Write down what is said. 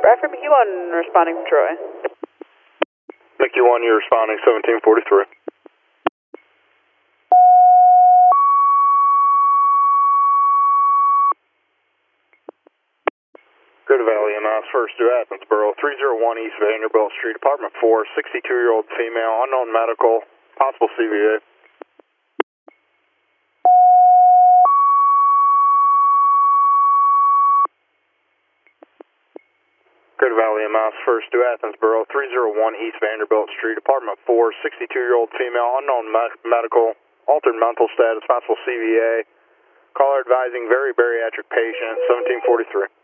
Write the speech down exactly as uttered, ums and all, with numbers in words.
Bradford, M C one responding from Troy. M C one, you're responding seventeen forty-three. Greater Valley M S, first to Athensboro, three oh one East Vanderbilt Street, apartment four, sixty-two-year-old female, unknown medical, possible C V A. Greater Valley M S, first to Athensboro, three oh one East Vanderbilt Street, apartment four, sixty-two-year-old female, unknown me medical, altered mental status, possible C V A. Caller advising very bariatric patient, seventeen forty-three.